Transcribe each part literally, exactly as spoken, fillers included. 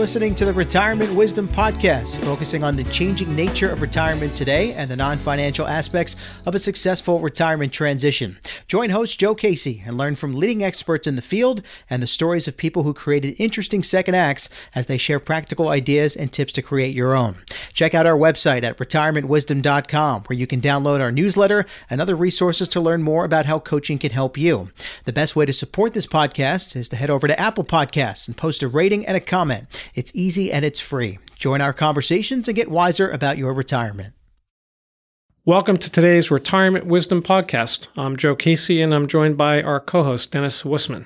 listening to the Retirement Wisdom Podcast, focusing on the changing nature of retirement today and the non-financial aspects of a successful retirement transition. Join host Joe Casey and learn from leading experts in the field and the stories of people who created interesting second acts as they share practical ideas and tips to create your own. Check out our website at retirement wisdom dot com, where you can download our newsletter and other resources to learn more about how coaching can help you. The best way to support this podcast is to head over to Apple Podcasts and post a rating and a comment. It's easy and it's free. Join our conversations and get wiser about your retirement. Welcome to today's Retirement Wisdom Podcast. I'm Joe Casey, and I'm joined by our co-host, Dennis Wussman.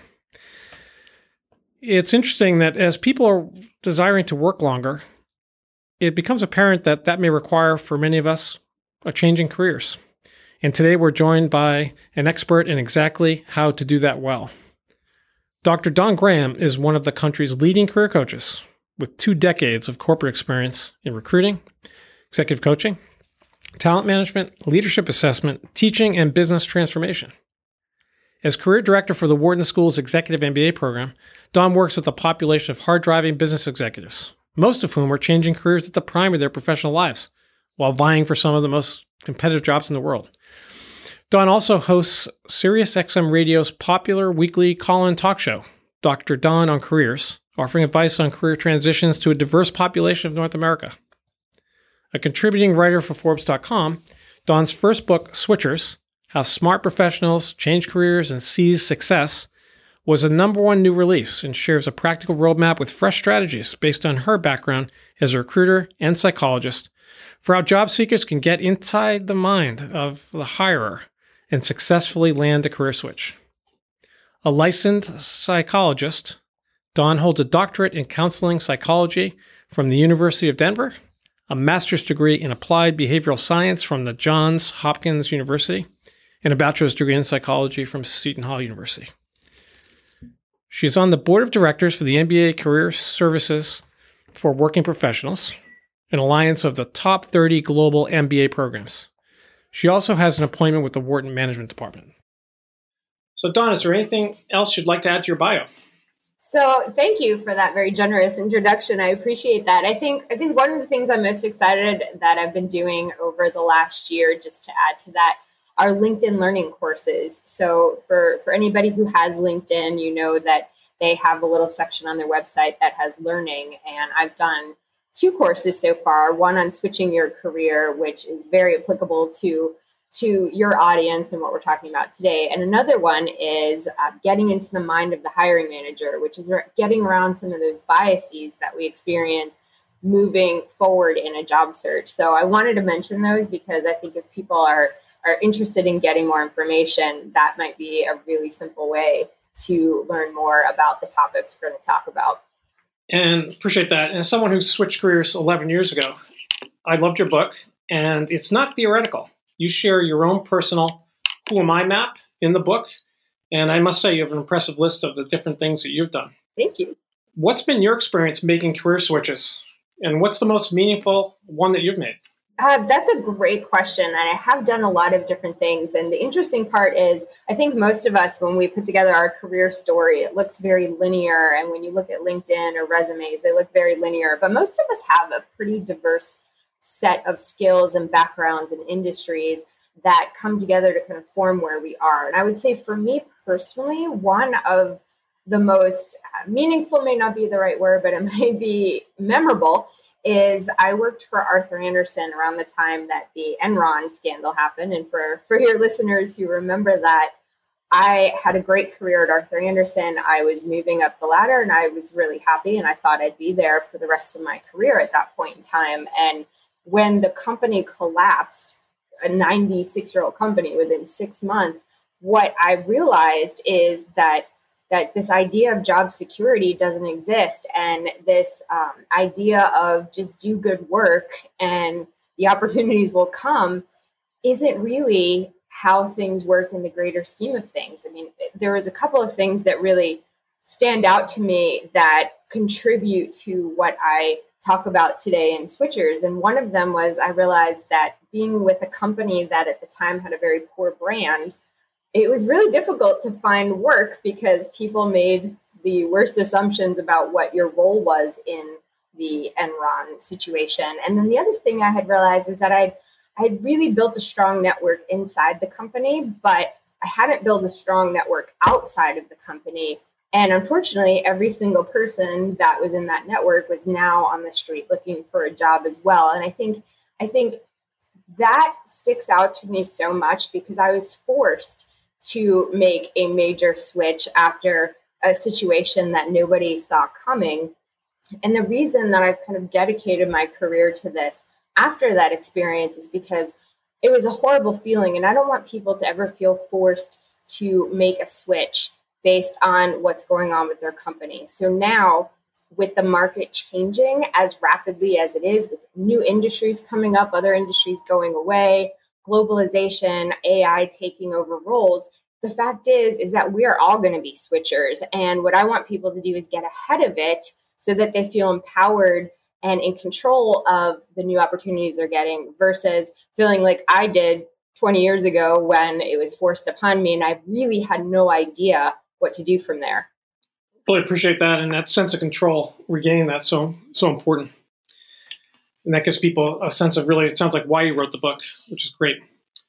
It's interesting that as people are desiring to work longer, it becomes apparent that that may require, for many of us, a change in careers. And today we're joined by an expert in exactly how to do that well. Doctor Don Graham is one of the country's leading career coaches with two decades of corporate experience in recruiting, executive coaching, talent management, leadership assessment, teaching, and business transformation. As career director for the Wharton School's Executive M B A program, Don works with a population of hard-driving business executives, most of whom are changing careers at the prime of their professional lives while vying for some of the most competitive jobs in the world. Don also hosts SiriusXM Radio's popular weekly call-in talk show, Doctor Don on Careers, offering advice on career transitions to a diverse population of North America. A contributing writer for Forbes dot com, Don's first book, Switchers: How Smart Professionals Change Careers and Seize Success, was a number one new release and shares a practical roadmap with fresh strategies based on her background as a recruiter and psychologist for how job seekers can get inside the mind of the hirer and successfully land a career switch. A licensed psychologist, Don holds a doctorate in counseling psychology from the University of Denver, a master's degree in applied behavioral science from the Johns Hopkins University, and a bachelor's degree in psychology from Seton Hall University. She is on the board of directors for the M B A Career Services for Working Professionals, an alliance of the top thirty global M B A programs. She also has an appointment with the Wharton Management Department. So, Don, is there anything else you'd like to add to your bio? So thank you for that very generous introduction. I appreciate that. I think I think one of the things I'm most excited that I've been doing over the last year, just to add to that, are LinkedIn learning courses. So for, for anybody who has LinkedIn, you know that they have a little section on their website that has learning. And I've done two courses so far, one on switching your career, which is very applicable to to your audience and what we're talking about today. And another one is uh, getting into the mind of the hiring manager, which is getting around some of those biases that we experience moving forward in a job search. So I wanted to mention those because I think if people are, are interested in getting more information, that might be a really simple way to learn more about the topics we're going to talk about. And appreciate that. And as someone who switched careers eleven years ago, I loved your book, and it's not theoretical. You share your own personal Who Am I map in the book, and I must say you have an impressive list of the different things that you've done. Thank you. What's been your experience making career switches, and what's the most meaningful one that you've made? Uh, that's a great question, and I have done a lot of different things. And the interesting part is, I think most of us, when we put together our career story, it looks very linear. And when you look at LinkedIn or resumes, they look very linear. But most of us have a pretty diverse set of skills and backgrounds and industries that come together to kind of form where we are. And I would say for me personally, one of the most meaningful, may not be the right word, but it might be memorable, is I worked for Arthur Andersen around the time that the Enron scandal happened. And for, for your listeners who remember that, I had a great career at Arthur Andersen. I was moving up the ladder and I was really happy. And I thought I'd be there for the rest of my career at that point in time. And when the company collapsed, a ninety-six-year-old company, within six months, what I realized is that that this idea of job security doesn't exist. And this um, idea of just do good work and the opportunities will come isn't really how things work in the greater scheme of things. I mean, there was a couple of things that really stand out to me that contribute to what I talk about today in Switchers. And one of them was I realized that being with a company that at the time had a very poor brand, it was really difficult to find work because people made the worst assumptions about what your role was in the Enron situation. And then the other thing I had realized is that I'd, I'd really built a strong network inside the company, but I hadn't built a strong network outside of the company. And unfortunately, every single person that was in that network was now on the street looking for a job as well. And I think, I think that sticks out to me so much because I was forced to make a major switch after a situation that nobody saw coming. And the reason that I've kind of dedicated my career to this after that experience is because it was a horrible feeling. And I don't want people to ever feel forced to make a switch based on what's going on with their company. So now, with the market changing as rapidly as it is, with new industries coming up, other industries going away, globalization, A I taking over roles, the fact is, is that we are all going to be switchers. And what I want people to do is get ahead of it so that they feel empowered and in control of the new opportunities they're getting versus feeling like I did twenty years ago when it was forced upon me and I really had no idea what to do from there. Really appreciate that. And that sense of control, regaining that so so important. And that gives people a sense of really, it sounds like why you wrote the book, which is great.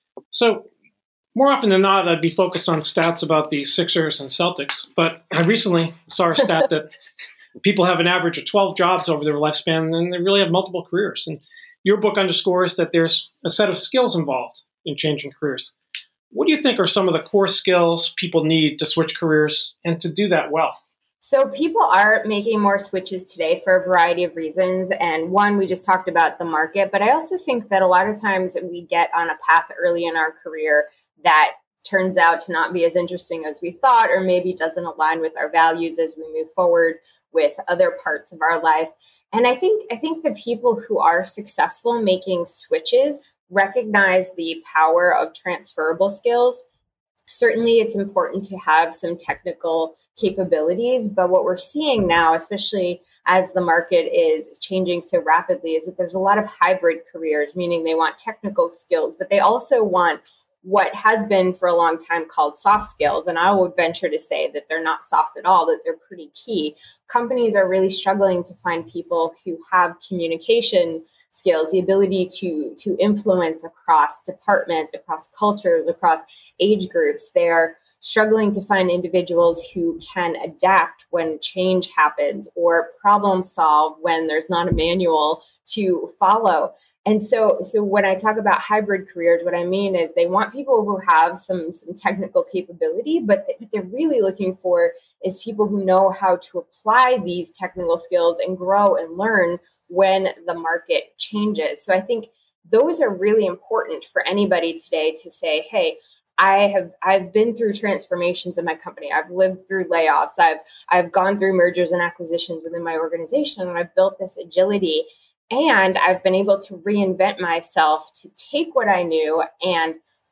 So more often than not, I'd be focused on stats about the Sixers and Celtics. But I recently saw a stat that people have an average of twelve jobs over their lifespan, and they really have multiple careers. And your book underscores that there's a set of skills involved in changing careers. What do you think are some of the core skills people need to switch careers and to do that well? So people are making more switches today for a variety of reasons. And one, we just talked about the market, but I also think that a lot of times we get on a path early in our career that turns out to not be as interesting as we thought, or maybe doesn't align with our values as we move forward with other parts of our life. And I think, I think the people who are successful making switches recognize the power of transferable skills. Certainly, it's important to have some technical capabilities, but what we're seeing now, especially as the market is changing so rapidly, is that there's a lot of hybrid careers, meaning they want technical skills, but they also want what has been for a long time called soft skills. And I would venture to say that they're not soft at all, that they're pretty key. Companies are really struggling to find people who have communication skills, the ability to, to influence across departments, across cultures, across age groups. They're struggling to find individuals who can adapt when change happens or problem solve when there's not a manual to follow. And so, so when I talk about hybrid careers, what I mean is they want people who have some, some technical capability, but th- what they're really looking for is people who know how to apply these technical skills and grow and learn when the market changes. So I think those are really important for anybody today to say, hey, I have I've been through transformations in my company. I've lived through layoffs. I've I've gone through mergers and acquisitions within my organization, and I've built this agility. And I've been able to reinvent myself to take what I knew and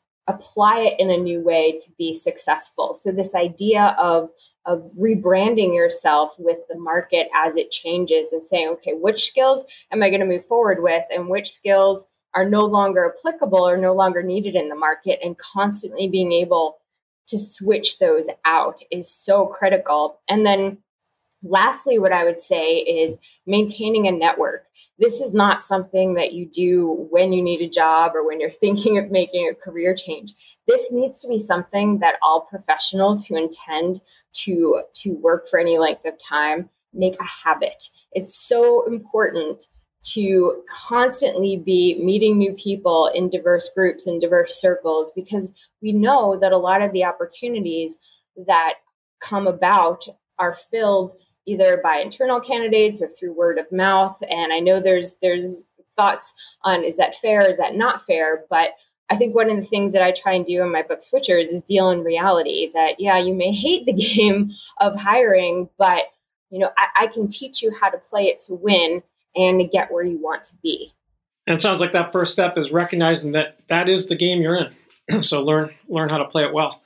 apply it in a new way to be successful. So this idea of of rebranding yourself with the market as it changes and saying, okay, which skills am I going to move forward with and which skills are no longer applicable or no longer needed in the market, and constantly being able to switch those out is so critical. And then lastly, what I would say is maintaining a network. This is not something that you do when you need a job or when you're thinking of making a career change. This needs to be something that all professionals who intend to, to work for any length of time make a habit. It's so important to constantly be meeting new people in diverse groups and diverse circles, because we know that a lot of the opportunities that come about are filled either by internal candidates or through word of mouth. And I know there's there's thoughts on, is that fair? Is that not fair? But I think one of the things that I try and do in my book Switchers is deal in reality that, yeah, you may hate the game of hiring, but you know, I, I can teach you how to play it to win and to get where you want to be. And it sounds like that first step is recognizing that that is the game you're in. So learn learn how to play it well.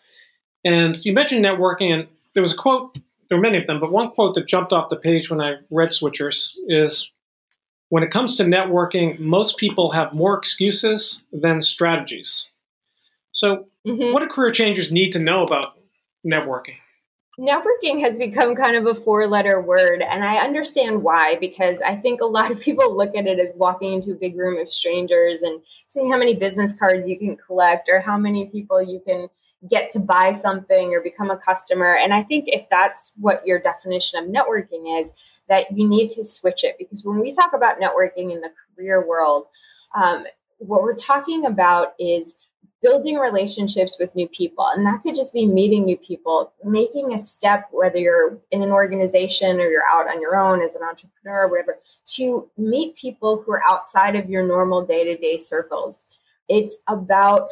And you mentioned networking, and there was a quote. There were many of them, but one quote that jumped off the page when I read Switchers is, when it comes to networking, most people have more excuses than strategies. So mm-hmm. What do career changers need to know about networking? Networking has become kind of a four-letter word, and I understand why, because I think a lot of people look at it as walking into a big room of strangers and seeing how many business cards you can collect or how many people you can get to buy something or become a customer. And I think if that's what your definition of networking is, that you need to switch it, because when we talk about networking in the career world, um, what we're talking about is building relationships with new people. And that could just be meeting new people, making a step, whether you're in an organization or you're out on your own as an entrepreneur or whatever, to meet people who are outside of your normal day-to-day circles. It's about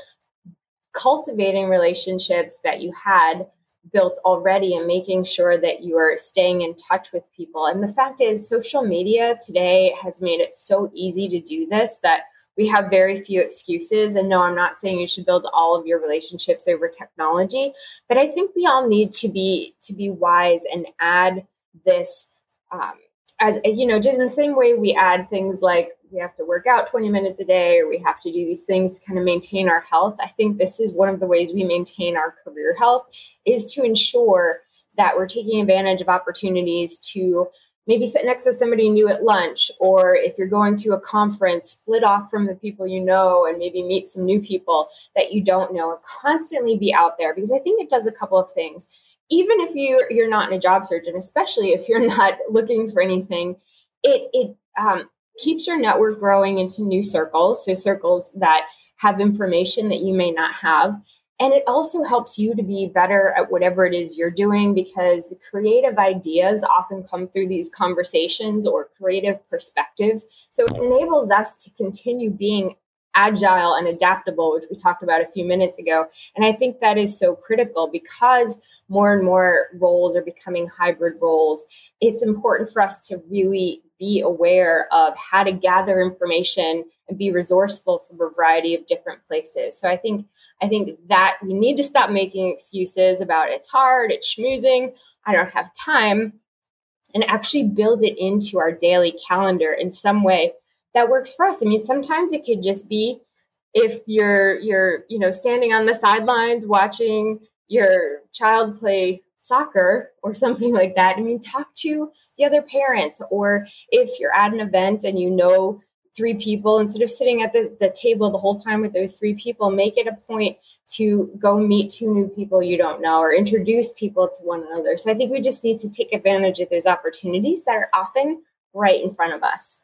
cultivating relationships that you had built already and making sure that you are staying in touch with people. And the fact is, social media today has made it so easy to do this that we have very few excuses. And no, I'm not saying you should build all of your relationships over technology, but I think we all need to be to be wise and add this um, as, you know, just in the same way we add things like we have to work out twenty minutes a day, or we have to do these things to kind of maintain our health. I think this is one of the ways we maintain our career health, is to ensure that we're taking advantage of opportunities to maybe sit next to somebody new at lunch, or if you're going to a conference, split off from the people you know and maybe meet some new people that you don't know, or constantly be out there, because I think it does a couple of things. Even if you, you're not in a job search, and especially if you're not looking for anything, it, it um, keeps your network growing into new circles, so circles that have information that you may not have. And it also helps you to be better at whatever it is you're doing, because creative ideas often come through these conversations, or creative perspectives. So it enables us to continue being agile and adaptable, which we talked about a few minutes ago. And I think that is so critical, because more and more roles are becoming hybrid roles. It's important for us to really be aware of how to gather information and be resourceful from a variety of different places. So I think I think that we need to stop making excuses about it's hard, it's schmoozing, I don't have time, and actually build it into our daily calendar in some way that works for us. I mean, sometimes it could just be if you're you're you know standing on the sidelines watching your child play soccer or something like that. I mean, talk to the other parents, or if you're at an event and you know three people, instead of sitting at the, the table the whole time with those three people, make it a point to go meet two new people you don't know, or introduce people to one another. So I think we just need to take advantage of those opportunities that are often right in front of us.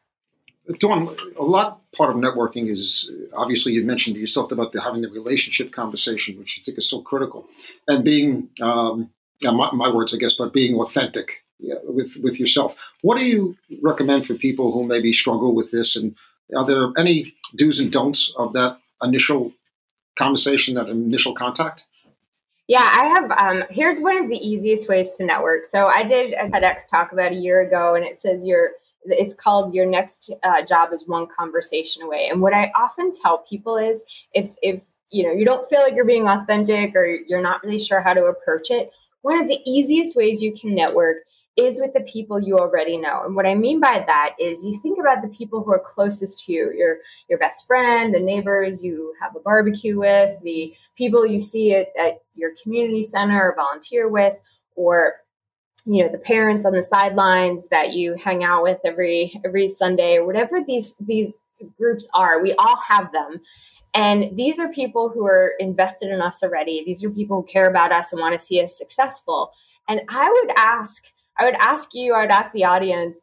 Dawn, a lot part of networking is, obviously you mentioned yourself about the, having the relationship conversation, which I think is so critical, and being, um, yeah, my, my words, I guess, but being authentic. Yeah, with, with yourself. What do you recommend for people who maybe struggle with this? And are there any do's and don'ts of that initial conversation, that initial contact? Yeah, I have. Um, here's one of the easiest ways to network. So I did a TEDx talk about a year ago, and it says your it's called your next uh, job is one conversation away. And what I often tell people is if if you know you don't feel like you're being authentic, or you're not really sure how to approach it, one of the easiest ways you can network is with the people you already know. And what I mean by that is you think about the people who are closest to you, your your best friend, the neighbors you have a barbecue with, the people you see at, at your community center or volunteer with, or you know the parents on the sidelines that you hang out with every every Sunday, or whatever these these groups are. We all have them. And these are people who are invested in us already. These are people who care about us and want to see us successful. And I would ask I would ask you, I would ask the audience,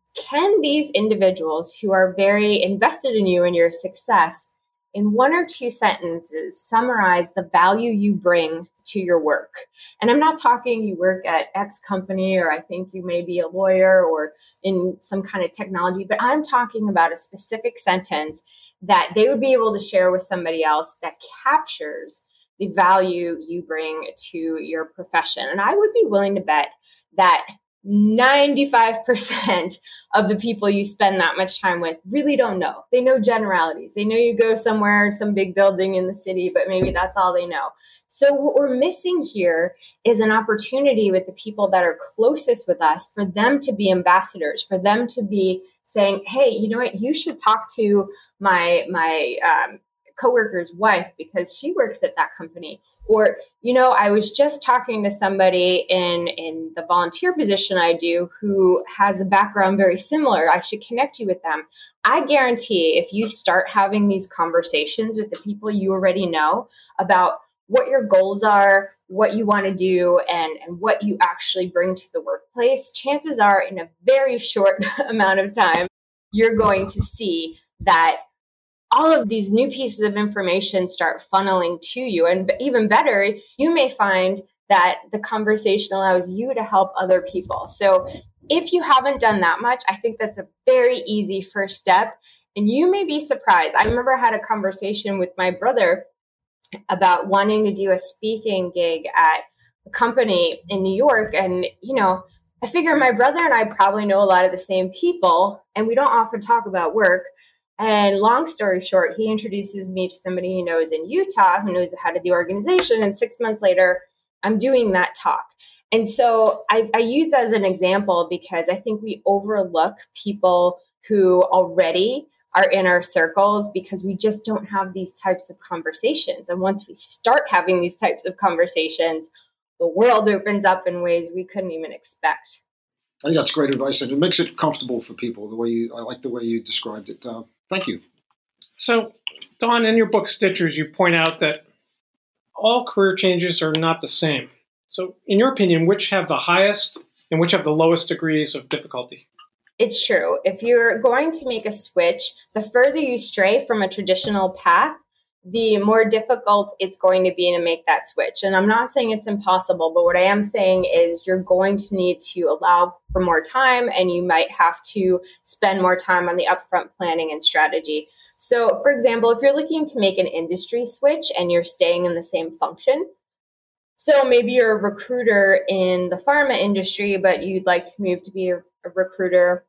can these individuals who are very invested in you and your success, in one or two sentences, summarize the value you bring to your work? And I'm not talking you work at X company, or I think you may be a lawyer or in some kind of technology, but I'm talking about a specific sentence that they would be able to share with somebody else that captures the value you bring to your profession. And I would be willing to bet that ninety-five percent of the people you spend that much time with really don't know. They know generalities. They know you go somewhere, some big building in the city, but maybe that's all they know. So what we're missing here is an opportunity with the people that are closest with us, for them to be ambassadors, for them to be saying, hey, you know what, you should talk to my, my, um, coworker's wife because she works at that company. Or, you know, I was just talking to somebody in, in the volunteer position I do who has a background very similar. I should connect you with them. I guarantee if you start having these conversations with the people you already know about what your goals are, what you want to do, and, and what you actually bring to the workplace, chances are in a very short amount of time, you're going to see that all of these new pieces of information start funneling to you. And even better, you may find that the conversation allows you to help other people. So if you haven't done that much, I think that's a very easy first step. And you may be surprised. I remember I had a conversation with my brother about wanting to do a speaking gig at a company in New York. And, you know, I figure my brother and I probably know a lot of the same people, and we don't often talk about work. And long story short, he introduces me to somebody he knows in Utah who knows the head of the organization. And six months later, I'm doing that talk. And so I, I use that as an example because I think we overlook people who already are in our circles because we just don't have these types of conversations. And once we start having these types of conversations, the world opens up in ways we couldn't even expect. I think that's great advice, and it makes it comfortable for people. The way you, I like the way you described it. Uh, thank you. So, Dawn, in your book Stitchers, you point out that all career changes are not the same. So, in your opinion, which have the highest and which have the lowest degrees of difficulty? It's true. If you're going to make a switch, the further you stray from a traditional path, the more difficult it's going to be to make that switch. And I'm not saying it's impossible, but what I am saying is you're going to need to allow for more time, and you might have to spend more time on the upfront planning and strategy. So, for example, if you're looking to make an industry switch and you're staying in the same function, so maybe you're a recruiter in the pharma industry, but you'd like to move to be a, a recruiter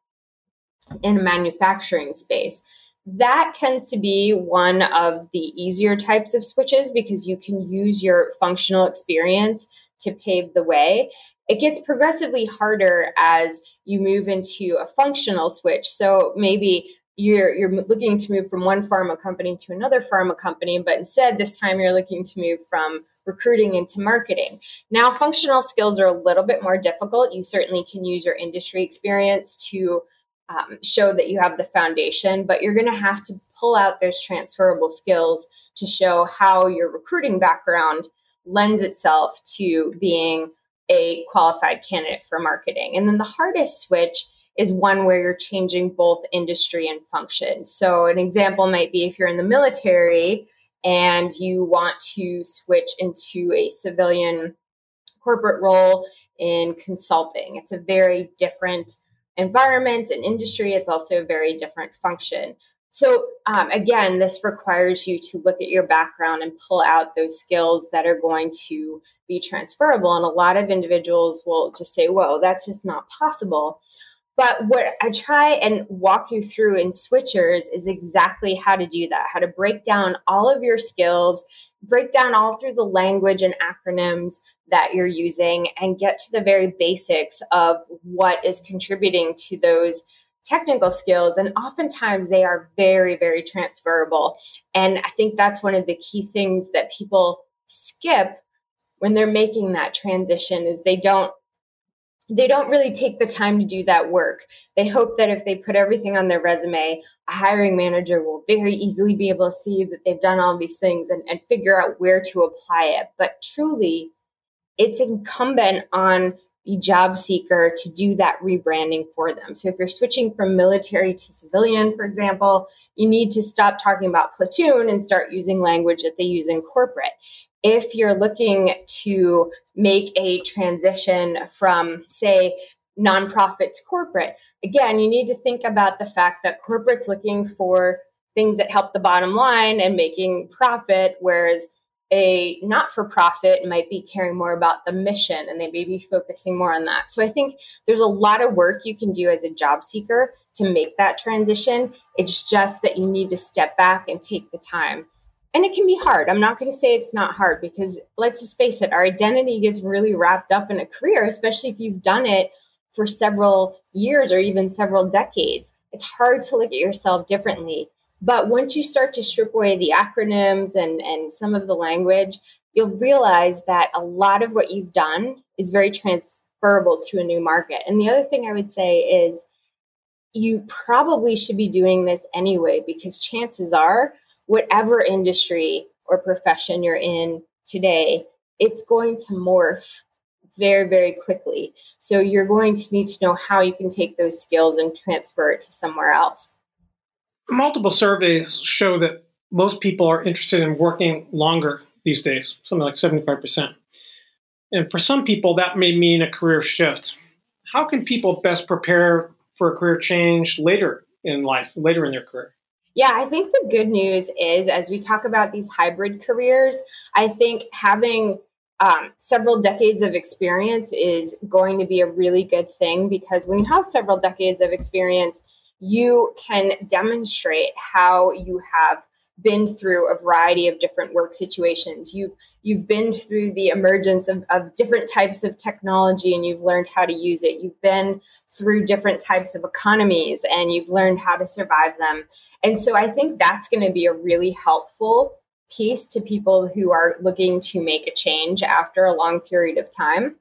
in a manufacturing space. That tends to be one of the easier types of switches because you can use your functional experience to pave the way. It gets progressively harder as you move into a functional switch. So maybe you're you're looking to move from one pharma company to another pharma company, but instead this time you're looking to move from recruiting into marketing. Now, functional skills are a little bit more difficult. You certainly can use your industry experience to Um, show that you have the foundation, but you're going to have to pull out those transferable skills to show how your recruiting background lends itself to being a qualified candidate for marketing. And then the hardest switch is one where you're changing both industry and function. So an example might be if you're in the military and you want to switch into a civilian corporate role in consulting. It's a very different environment and industry. It's also a very different function. So um, again, this requires you to look at your background and pull out those skills that are going to be transferable. And a lot of individuals will just say, whoa, that's just not possible. But what I try and walk you through in Switchers is exactly how to do that, how to break down all of your skills, break down all through the language and acronyms that you're using, and get to the very basics of what is contributing to those technical skills. And oftentimes they are very, very transferable. And I think that's one of the key things that people skip when they're making that transition is they don't they don't really take the time to do that work. They hope that if they put everything on their resume, a hiring manager will very easily be able to see that they've done all these things and, and figure out where to apply it. But truly, it's incumbent on the job seeker to do that rebranding for them. So if you're switching from military to civilian, for example, you need to stop talking about platoon and start using language that they use in corporate. If you're looking to make a transition from, say, nonprofit to corporate, again, you need to think about the fact that corporate's looking for things that help the bottom line and making profit, whereas a not-for-profit might be caring more about the mission and they may be focusing more on that. So I think there's a lot of work you can do as a job seeker to make that transition. It's just that you need to step back and take the time. And it can be hard. I'm not going to say it's not hard because let's just face it, our identity gets really wrapped up in a career, especially if you've done it for several years or even several decades. It's hard to look at yourself differently. But once you start to strip away the acronyms and, and some of the language, you'll realize that a lot of what you've done is very transferable to a new market. And the other thing I would say is you probably should be doing this anyway, because chances are, whatever industry or profession you're in today, it's going to morph very, very quickly. So you're going to need to know how you can take those skills and transfer it to somewhere else. Multiple surveys show that most people are interested in working longer these days, something like seventy-five percent. And for some people, that may mean a career shift. How can people best prepare for a career change later in life, later in their career? Yeah, I think the good news is, as we talk about these hybrid careers, I think having um, several decades of experience is going to be a really good thing, because when you have several decades of experience, you can demonstrate how you have been through a variety of different work situations. You've you've been through the emergence of, of different types of technology, and you've learned how to use it. You've been through different types of economies, and you've learned how to survive them. And so I think that's going to be a really helpful piece to people who are looking to make a change after a long period of time.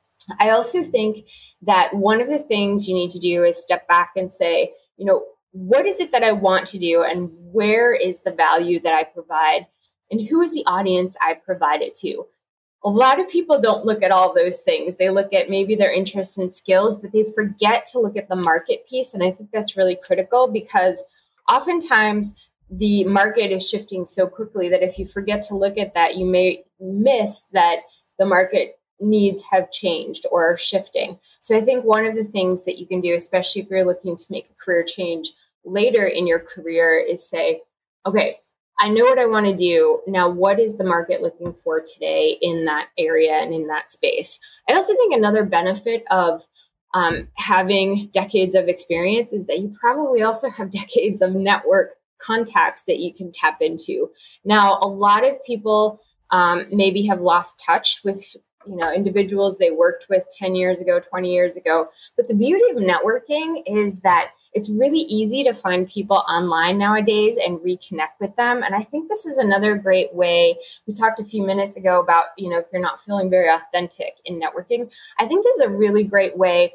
I also think that one of the things you need to do is step back and say, you know, what is it that I want to do, and where is the value that I provide, and who is the audience I provide it to? A lot of people don't look at all those things. They look at maybe their interests and skills, but they forget to look at the market piece. And I think that's really critical, because oftentimes the market is shifting so quickly that if you forget to look at that, you may miss that the market needs have changed or are shifting. So I think one of the things that you can do, especially if you're looking to make a career change later in your career, is say, okay, I know what I want to do. Now, what is the market looking for today in that area and in that space? I also think another benefit of um, having decades of experience is that you probably also have decades of network contacts that you can tap into. Now, a lot of people um, maybe have lost touch with you know, individuals they worked with ten years ago, twenty years ago. But the beauty of networking is that it's really easy to find people online nowadays and reconnect with them. And I think this is another great way. We talked a few minutes ago about, you know, if you're not feeling very authentic in networking, I think this is a really great way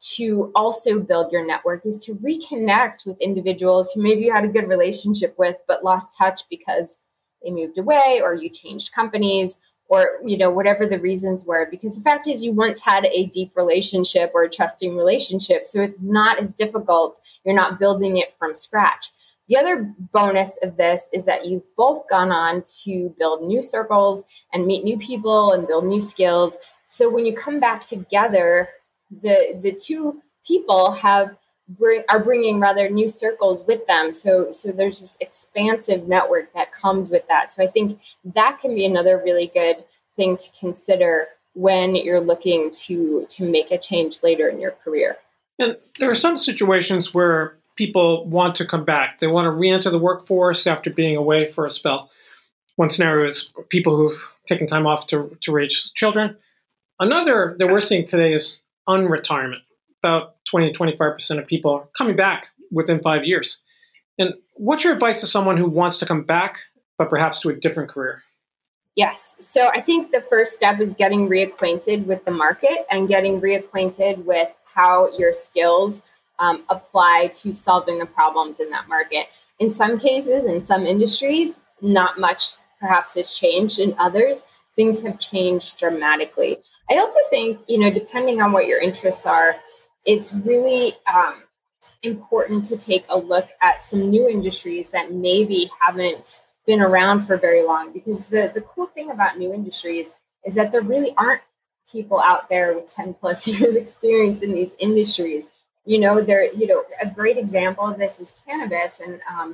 to also build your network, is to reconnect with individuals who maybe you had a good relationship with, but lost touch because they moved away or you changed companies, or, you know, whatever the reasons were. Because the fact is, you once had a deep relationship or a trusting relationship, so it's not as difficult. You're not building it from scratch. The other bonus of this is that you've both gone on to build new circles and meet new people and build new skills. So when you come back together, the the two people have bring, are bringing rather new circles with them. So so there's this expansive network that comes with that. So I think that can be another really good thing to consider when you're looking to to make a change later in your career. And there are some situations where people want to come back. They want to re-enter the workforce after being away for a spell. One scenario is people who've taken time off to, to raise children. Another that we're seeing today is unretirement. About twenty to twenty-five percent of people are coming back within five years. And what's your advice to someone who wants to come back, but perhaps to a different career? Yes. So I think the first step is getting reacquainted with the market and getting reacquainted with how your skills um, apply to solving the problems in that market. In some cases, in some industries, not much perhaps has changed. In others, things have changed dramatically. I also think, you know, depending on what your interests are, it's really um, important to take a look at some new industries that maybe haven't been around for very long. Because the, the cool thing about new industries is that there really aren't people out there with ten plus years experience in these industries. You know, there, you know, a great example of this is cannabis. And, um,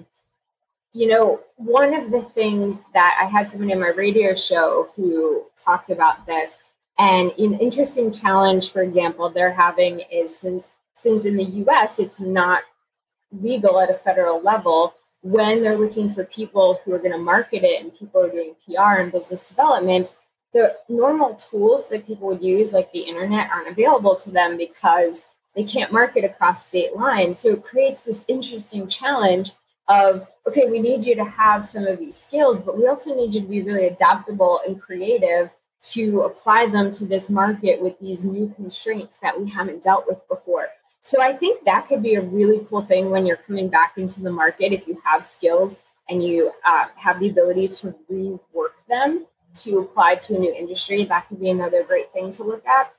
you know, one of the things that I had someone in my radio show who talked about this, and an interesting challenge, for example, they're having is since since in the U S it's not legal at a federal level, when they're looking for people who are going to market it and people are doing P R and business development, the normal tools that people would use, like the internet, aren't available to them because they can't market across state lines. So it creates this interesting challenge of, okay, we need you to have some of these skills, but we also need you to be really adaptable and creative to apply them to this market with these new constraints that we haven't dealt with before. So I think that could be a really cool thing when you're coming back into the market. If you have skills and you uh, have the ability to rework them to apply to a new industry, that could be another great thing to look at.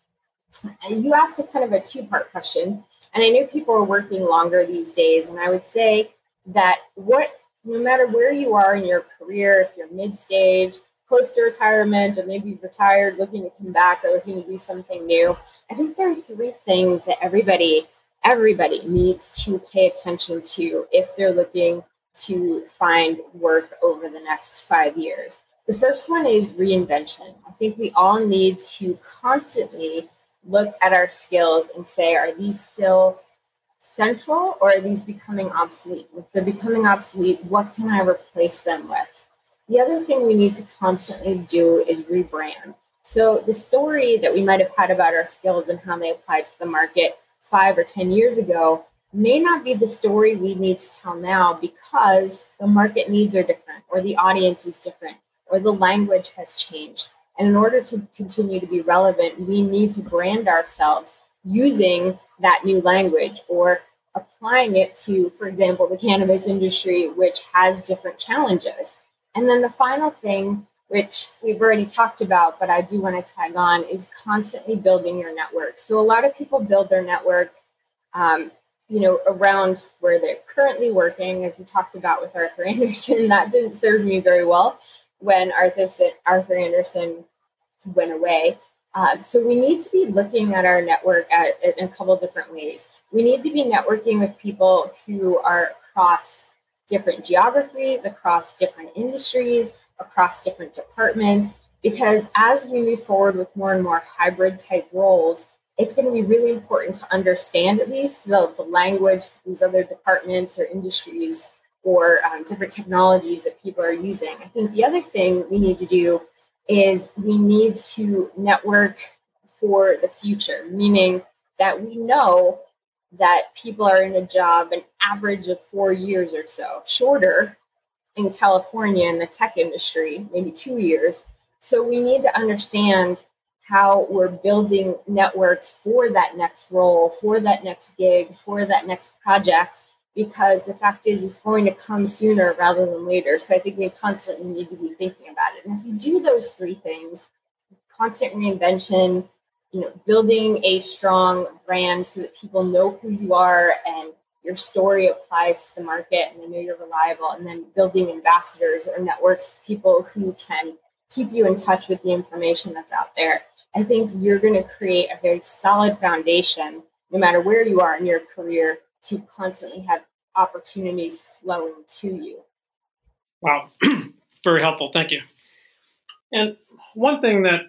And you asked a kind of a two-part question, and I know people are working longer these days, and I would say that what, no matter where you are in your career, if you're mid-stage, close to retirement, or maybe you've retired, looking to come back or looking to do something new, I think there are three things that everybody, everybody needs to pay attention to if they're looking to find work over the next five years. The first one is reinvention. I think we all need to constantly look at our skills and say, are these still central or are these becoming obsolete? If they're becoming obsolete, what can I replace them with? The other thing we need to constantly do is rebrand. So the story that we might have had about our skills and how they apply to the market five or ten years ago may not be the story we need to tell now because the market needs are different, or the audience is different, or the language has changed. And in order to continue to be relevant, we need to brand ourselves using that new language or applying it to, for example, the cannabis industry, which has different challenges. And then the final thing, which we've already talked about, but I do want to tag on, is constantly building your network. So a lot of people build their network, um, you know, around where they're currently working, as we talked about with Arthur Andersen. That didn't serve me very well when Arthur, Arthur Andersen went away. Uh, so we need to be looking at our network at, at, in a couple different ways. We need to be networking with people who are across different geographies, across different industries, across different departments, because as we move forward with more and more hybrid type roles, it's going to be really important to understand at least the, the language that these other departments or industries or um, different technologies that people are using. I think the other thing we need to do is we need to network for the future, meaning that we know that people are in a job an average of four years or so, shorter in California in the tech industry, maybe two years. So we need to understand how we're building networks for that next role, for that next gig, for that next project, because the fact is it's going to come sooner rather than later. So I think we constantly need to be thinking about it. And if you do those three things, constant reinvention, you know, building a strong brand so that people know who you are and your story applies to the market and they know you're reliable, and then building ambassadors or networks, people who can keep you in touch with the information that's out there, I think you're going to create a very solid foundation, no matter where you are in your career, to constantly have opportunities flowing to you. Wow. Very helpful. Thank you. And one thing that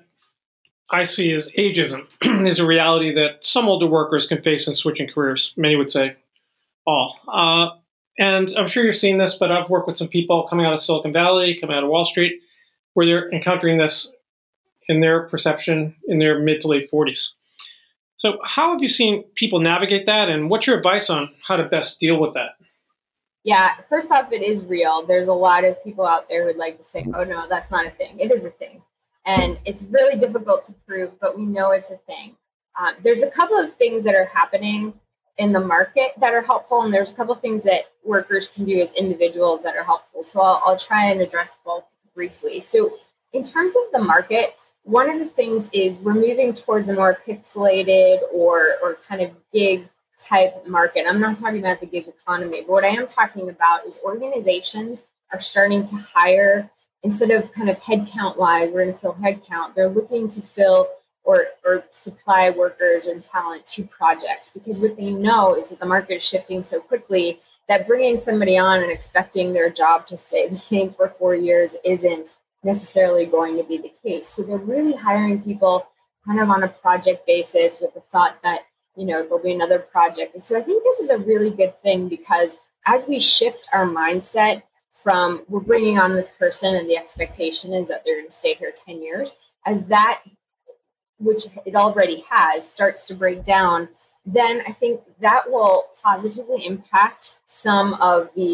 I see as ageism is a reality that some older workers can face in switching careers. Many would say all. Uh, and I'm sure you're seeing this, but I've worked with some people coming out of Silicon Valley, coming out of Wall Street, where they're encountering this in their perception in their mid to late forties. So how have you seen people navigate that, and what's your advice on how to best deal with that? Yeah, first off, it is real. There's a lot of people out there who'd like to say, oh, no, that's not a thing. It is a thing. And it's really difficult to prove, but we know it's a thing. Um, there's a couple of things that are happening in the market that are helpful, and there's a couple of things that workers can do as individuals that are helpful. So I'll, I'll try and address both briefly. So in terms of the market, one of the things is we're moving towards a more pixelated or, or kind of gig type market. I'm not talking about the gig economy, but what I am talking about is organizations are starting to hire, instead of kind of headcount wise, we're going to fill headcount, they're looking to fill or, or supply workers and talent to projects, because what they know is that the market is shifting so quickly that bringing somebody on and expecting their job to stay the same for four years isn't necessarily going to be the case. So they're really hiring people kind of on a project basis with the thought that, you know, there'll be another project. And so I think this is a really good thing, because as we shift our mindset from we're bringing on this person and the expectation is that they're going to stay here ten years, as that, which it already has, starts to break down, then I think that will positively impact some of the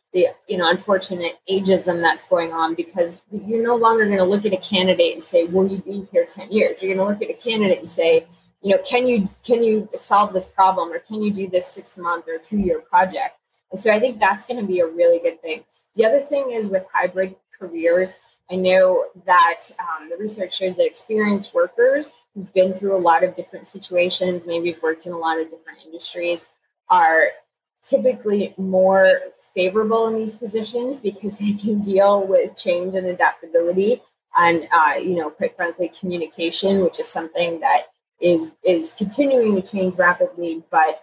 the you know unfortunate ageism that's going on, because you're no longer going to look at a candidate and say, will you be here ten years? You're going to look at a candidate and say, you know, can you can you solve this problem, or can you do this six month or two year project? And so I think that's going to be a really good thing. The other thing is with hybrid careers, I know that um, the research shows that experienced workers who've been through a lot of different situations, maybe have worked in a lot of different industries, are typically more favorable in these positions because they can deal with change and adaptability and, uh, you know, quite frankly, communication, which is something that is is continuing to change rapidly, but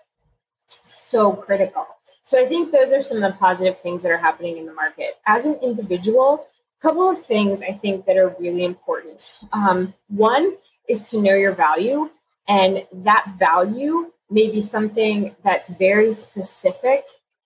so critical. So I think those are some of the positive things that are happening in the market. As an individual, a couple of things I think that are really important. Um, one is to know your value, and that value may be something that's very specific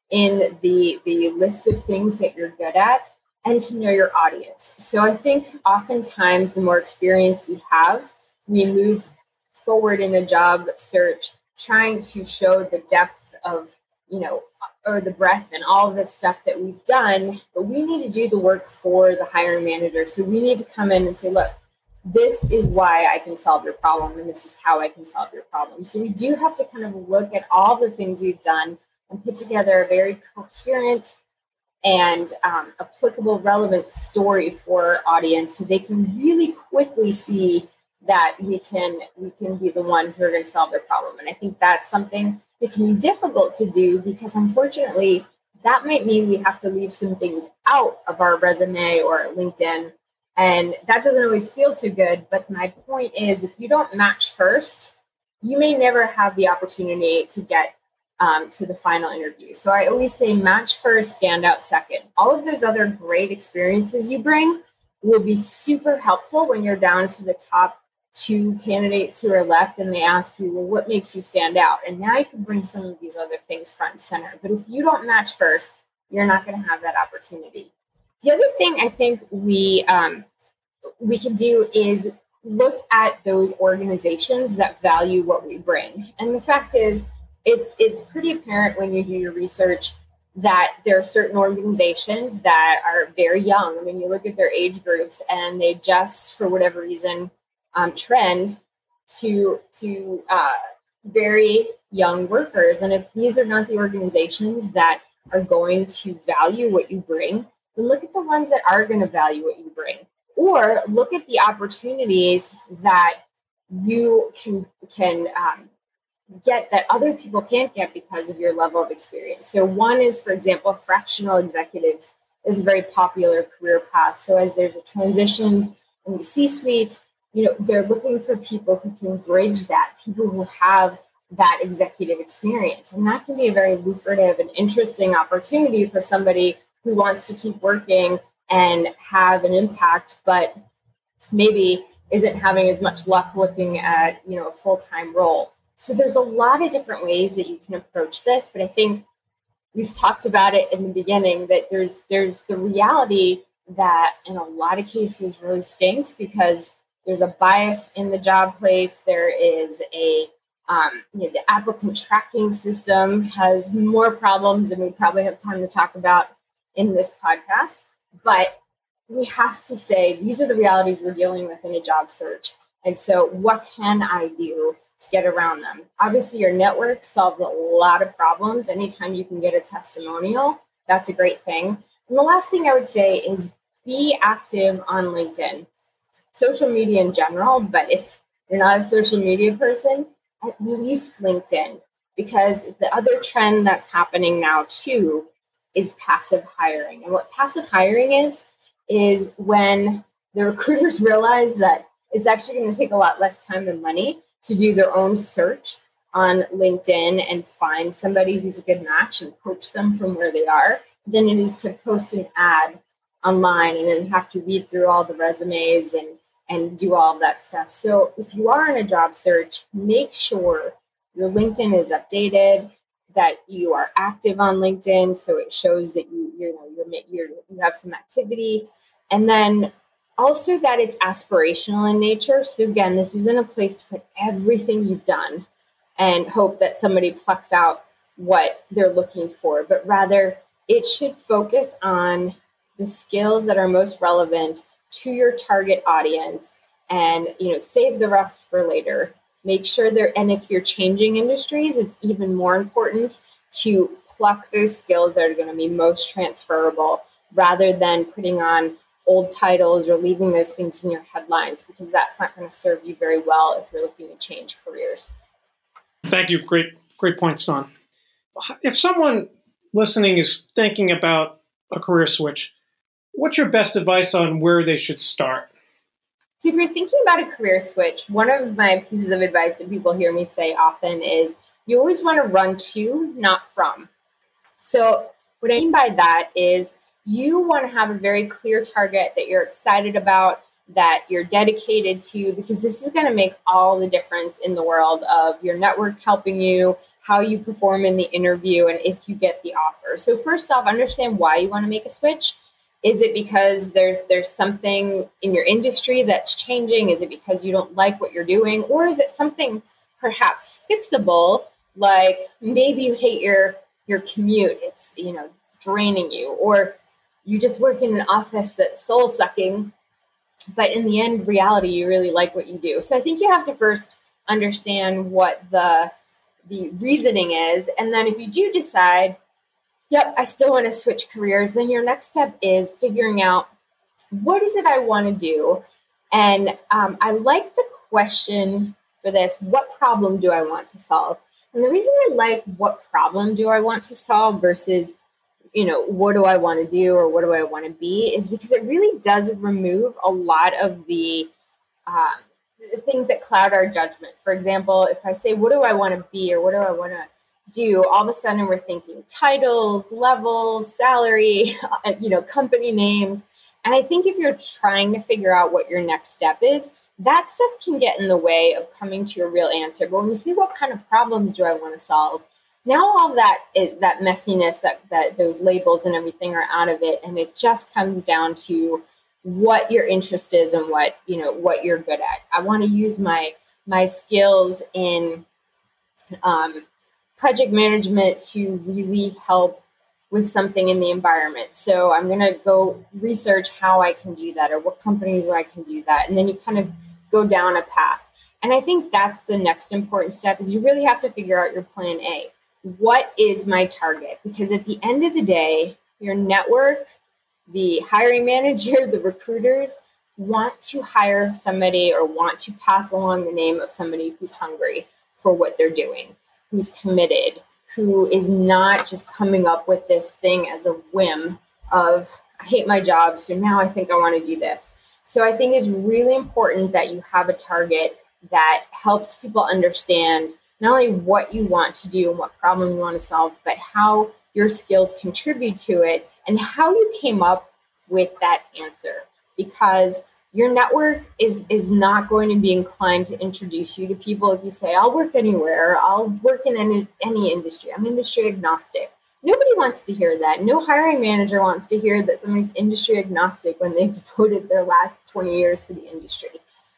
in the, the list of things that you're good at, and to know your audience. So I think oftentimes the more experience we have, we move forward in a job search trying to show the depth of, you know, or the breadth and all of the stuff that we've done, but we need to do the work for the hiring manager. So we need to come in and say, look, this is why I can solve your problem, and this is how I can solve your problem. So we do have to kind of look at all the things we've done and put together a very coherent and um, applicable, relevant story for our audience, so they can really quickly see that we can we can be the one who are going to solve their problem. And I think that's something that can be difficult to do, because unfortunately, that might mean we have to leave some things out of our resume or LinkedIn. And that doesn't always feel so good. But my point is, if you don't match first, you may never have the opportunity to get um, to the final interview. So I always say match first, stand out second. All of those other great experiences you bring will be super helpful when you're down to the top two candidates who are left and they ask you, well, what makes you stand out? And now you can bring some of these other things front and center. But if you don't match first, you're not going to have that opportunity. The other thing I think we um, we can do is look at those organizations that value what we bring. And the fact is, it's it's pretty apparent when you do your research that there are certain organizations that are very young. I mean, you look at their age groups and they just, for whatever reason, um, trend to to uh, very young workers. And if these are not the organizations that are going to value what you bring, then look at the ones that are going to value what you bring. Or look at the opportunities that you can can um, get that other people can't get because of your level of experience. So one is, for example, fractional executives is a very popular career path. So as there's a transition in the C-suite, you know, they're looking for people who can bridge that, people who have that executive experience. And that can be a very lucrative and interesting opportunity for somebody who wants to keep working and have an impact, but maybe isn't having as much luck looking at, you know, a full-time role. So there's a lot of different ways that you can approach this, but I think we've talked about it in the beginning that there's there's the reality that in a lot of cases really stinks because there's a bias in the job place. There is a um, you know, the applicant tracking system has more problems than we probably have time to talk about in this podcast. But we have to say, these are the realities we're dealing with in a job search. And so what can I do to get around them? Obviously, your network solves a lot of problems. Anytime you can get a testimonial, that's a great thing. And the last thing I would say is be active on LinkedIn. Social media in general, but if you're not a social media person, at least LinkedIn. Because the other trend that's happening now too is passive hiring. And what passive hiring is, is when the recruiters realize that it's actually going to take a lot less time and money to do their own search on LinkedIn and find somebody who's a good match and poach them from where they are than it is to post an ad online and then have to read through all the resumes and, and do all of that stuff. So if you are in a job search, make sure your LinkedIn is updated, that you are active on LinkedIn, so it shows that you you know you're, you're you have some activity, and then also that it's aspirational in nature. So again, this isn't a place to put everything you've done and hope that somebody plucks out what they're looking for, but rather it should focus on the skills that are most relevant to your target audience, and, you know, save the rest for later. Make sure there, and if you're changing industries, it's even more important to pluck those skills that are going to be most transferable rather than putting on old titles or leaving those things in your headlines, because that's not going to serve you very well if you're looking to change careers. Thank you. Great, great points, Dawn. If someone listening is thinking about a career switch, what's your best advice on where they should start? So if you're thinking about a career switch, one of my pieces of advice that people hear me say often is you always want to run to, not from. So what I mean by that is you want to have a very clear target that you're excited about, that you're dedicated to, because this is going to make all the difference in the world of your network helping you, how you perform in the interview, and if you get the offer. So first off, understand why you want to make a switch. Is it because there's there's something in your industry that's changing? Is it because you don't like what you're doing? Or is it something perhaps fixable, like maybe you hate your your commute, it's, you know, draining you, or you just work in an office that's soul-sucking, but in the end, reality, you really like what you do. So I think you have to first understand what the the reasoning is. And then if you do decide, yep, I still want to switch careers, then your next step is figuring out what is it I want to do. And um, I like the question for this, what problem do I want to solve? And the reason I like what problem do I want to solve versus, you know, what do I want to do or what do I want to be, is because it really does remove a lot of the um, things that cloud our judgment. For example, if I say, what do I want to be or what do I want to do, all of a sudden we're thinking titles, levels, salary, you know, company names. And I think if you're trying to figure out what your next step is, that stuff can get in the way of coming to a real answer. But when you see what kind of problems do I want to solve, now all that is, that messiness, that that those labels and everything are out of it, and it just comes down to what your interest is and what, you know, what you're good at. I want to use my my skills in um, project management to really help with something in the environment. So I'm going to go research how I can do that or what companies where I can do that. And then you kind of go down a path. And I think that's the next important step, is you really have to figure out your plan A. What is my target? Because at the end of the day, your network, the hiring manager, the recruiters want to hire somebody or want to pass along the name of somebody who's hungry for what they're doing, who's committed, who is not just coming up with this thing as a whim of, I hate my job, so now I think I want to do this. So I think it's really important that you have a target that helps people understand not only what you want to do and what problem you want to solve, but how your skills contribute to it and how you came up with that answer. Because your network is, is not going to be inclined to introduce you to people if you say, I'll work anywhere, I'll work in any, any industry, I'm industry agnostic. Nobody wants to hear that. No hiring manager wants to hear that somebody's industry agnostic when they've devoted their last twenty years to the industry.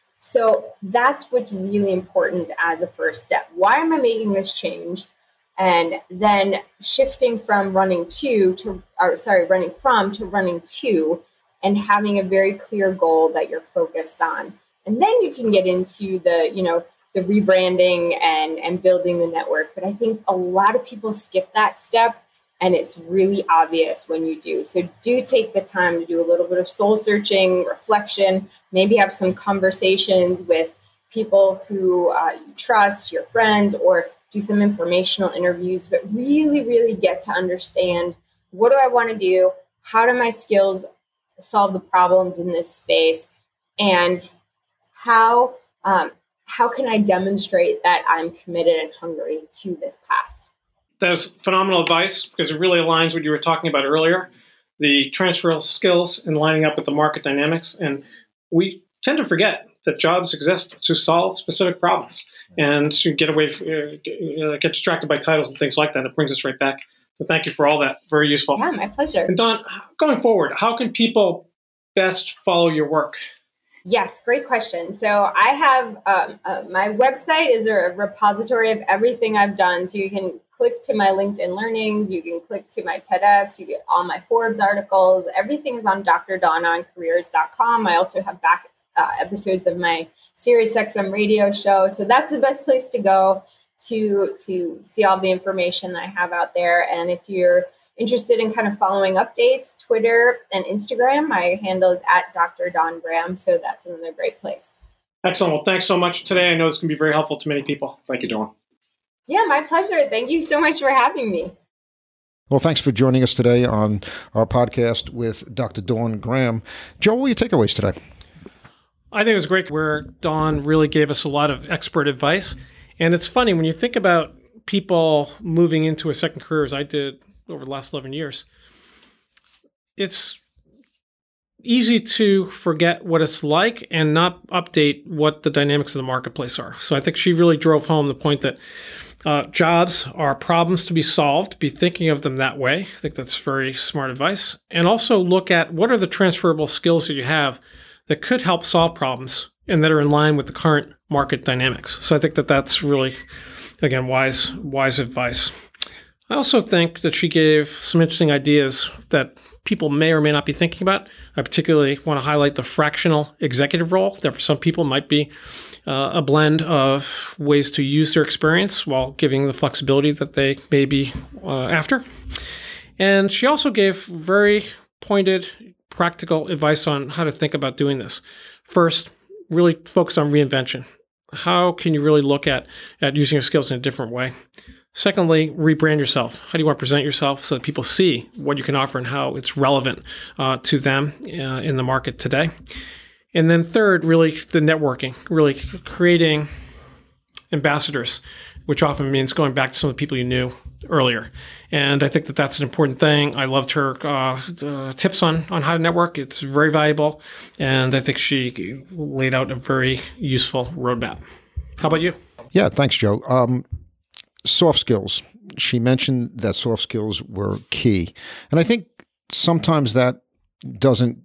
So that's what's really important as a first step. Why am I making this change? And then shifting from running to, to or sorry, running from to running to, and having a very clear goal that you're focused on. And then you can get into the, you know, the rebranding and, and building the network. But I think a lot of people skip that step, and it's really obvious when you do. So do take the time to do a little bit of soul searching, reflection, maybe have some conversations with people who uh, you trust, your friends, or do some informational interviews, but really, really get to understand, what do I want to do? How do my skills solve the problems in this space? And how, um, how can I demonstrate that I'm committed and hungry to this path? That's phenomenal advice, because it really aligns with what you were talking about earlier, the transferable skills and lining up with the market dynamics. And we tend to forget that jobs exist to solve specific problems and to get away, uh, get distracted by titles and things like that. It brings us right back. So thank you for all that. Very useful. Yeah, my pleasure. And Dawn, going forward, how can people best follow your work? Yes, great question. So I have um, uh, my website is a repository of everything I've done. So you can click to my LinkedIn learnings. You can click to my TEDx. You get all my Forbes articles. Everything is on d r dawn on careers dot com. I also have back uh, episodes of my Sirius X M radio show. So that's the best place to go to, to see all the information that I have out there. And if you're interested in kind of following updates, Twitter and Instagram, my handle is at Doctor Dawn Graham. So that's another great place. Excellent. Well, thanks so much today. I know this can be very helpful to many people. Thank you, Dawn. Yeah, my pleasure. Thank you so much for having me. Well, thanks for joining us today on our podcast with Doctor Dawn Graham. Joe, what were your takeaways today? I think it was great where Dawn really gave us a lot of expert advice. And it's funny, when you think about people moving into a second career, as I did over the last eleven years, it's easy to forget what it's like and not update what the dynamics of the marketplace are. So I think she really drove home the point that uh, jobs are problems to be solved. Be thinking of them that way. I think that's very smart advice. And also look at what are the transferable skills that you have that could help solve problems and that are in line with the current market dynamics. So I think that that's really, again, wise, wise advice. I also think that she gave some interesting ideas that people may or may not be thinking about. I particularly want to highlight the fractional executive role that for some people might be uh, a blend of ways to use their experience while giving the flexibility that they may be uh, after. And she also gave very pointed, practical advice on how to think about doing this. First, really focus on reinvention. How can you really look at, at using your skills in a different way? Secondly, rebrand yourself. How do you want to present yourself so that people see what you can offer and how it's relevant uh, to them uh, in the market today? And then third, really the networking, really creating ambassadors, which often means going back to some of the people you knew earlier. And I think that that's an important thing. I loved her uh, uh, tips on, on how to network. It's very valuable. And I think she laid out a very useful roadmap. How about you? Yeah, thanks, Joe. Um, soft skills. She mentioned that soft skills were key. And I think sometimes that doesn't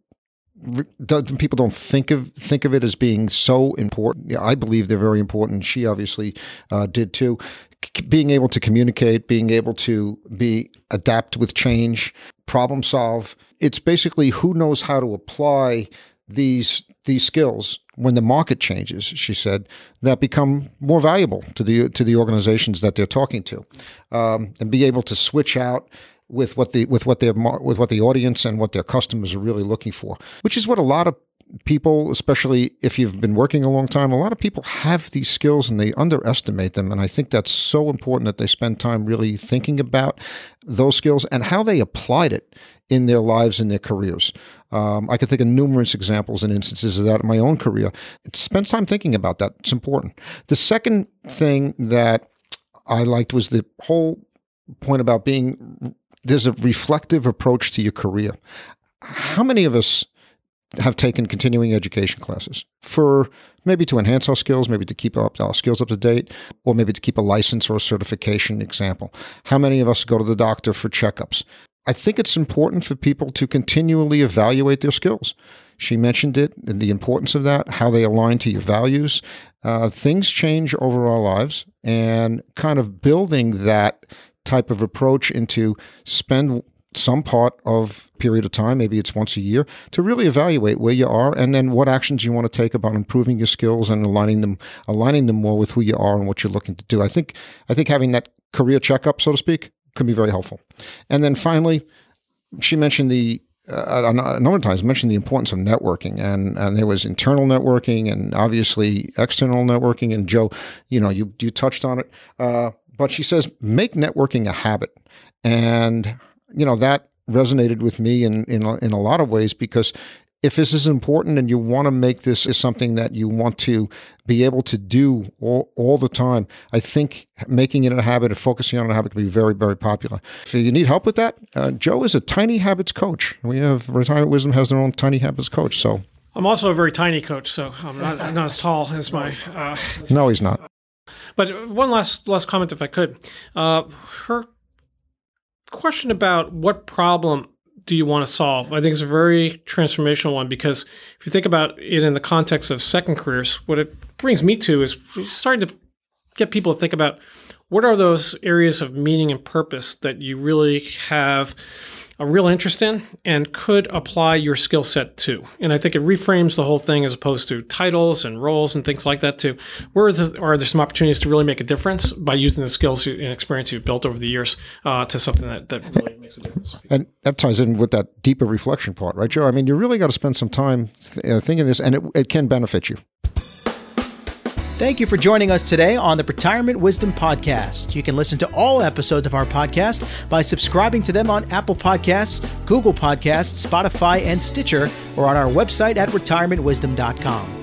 people don't think of think of it as being so important. Yeah, I believe they're very important. She obviously uh, did too. C- being able to communicate, being able to be adapt with change, problem solve. It's basically who knows how to apply these these skills when the market changes. She said that become more valuable to the to the organizations that they're talking to, um, and be able to switch out with what the with what their with what the audience and what their customers are really looking for, which is what a lot of people, especially if you've been working a long time, a lot of people have these skills and they underestimate them. And I think that's so important that they spend time really thinking about those skills and how they applied it in their lives and their careers. Um, I could think of numerous examples and instances of that in my own career. Spend time thinking about that. It's important. The second thing that I liked was the whole point about being there's a reflective approach to your career. How many of us have taken continuing education classes for maybe to enhance our skills, maybe to keep up our skills up to date, or maybe to keep a license or a certification example? How many of us go to the doctor for checkups? I think it's important for people to continually evaluate their skills. She mentioned it and the importance of that, how they align to your values. Uh, things change over our lives, and kind of building that type of approach into spend some part of period of time, maybe it's once a year, to really evaluate where you are and then what actions you want to take about improving your skills and aligning them aligning them more with who you are and what you're looking to do. I think I think having that career checkup, so to speak, can be very helpful. And then finally, she mentioned the uh, a number of times mentioned the importance of networking, and and there was internal networking and obviously external networking. And Joe, you know, you you touched on it. Uh, But she says, make networking a habit. And, you know, that resonated with me in, in, in a lot of ways, because if this is important and you want to make this is something that you want to be able to do all, all the time, I think making it a habit and focusing on a habit can be very, very popular. If you need help with that, uh, Joe is a Tiny Habits coach. We have Retirement Wisdom has their own Tiny Habits coach. So I'm also a very tiny coach, so I'm not, I'm not as tall as my... Uh, no, he's not. But one last last comment, if I could. Uh, her question about what problem do you want to solve, I think is a very transformational one, because if you think about it in the context of second careers, what it brings me to is starting to get people to think about what are those areas of meaning and purpose that you really have a real interest in and could apply your skill set to. And I think it reframes the whole thing as opposed to titles and roles and things like that too. Where are, the, are there some opportunities to really make a difference by using the skills and experience you've built over the years uh, to something that, that really makes a difference? And that ties in with that deeper reflection part, right, Joe? I mean, you really got to spend some time th- uh, thinking this, and it, it can benefit you. Thank you for joining us today on the Retirement Wisdom Podcast. You can listen to all episodes of our podcast by subscribing to them on Apple Podcasts, Google Podcasts, Spotify, and Stitcher, or on our website at retirement wisdom dot com.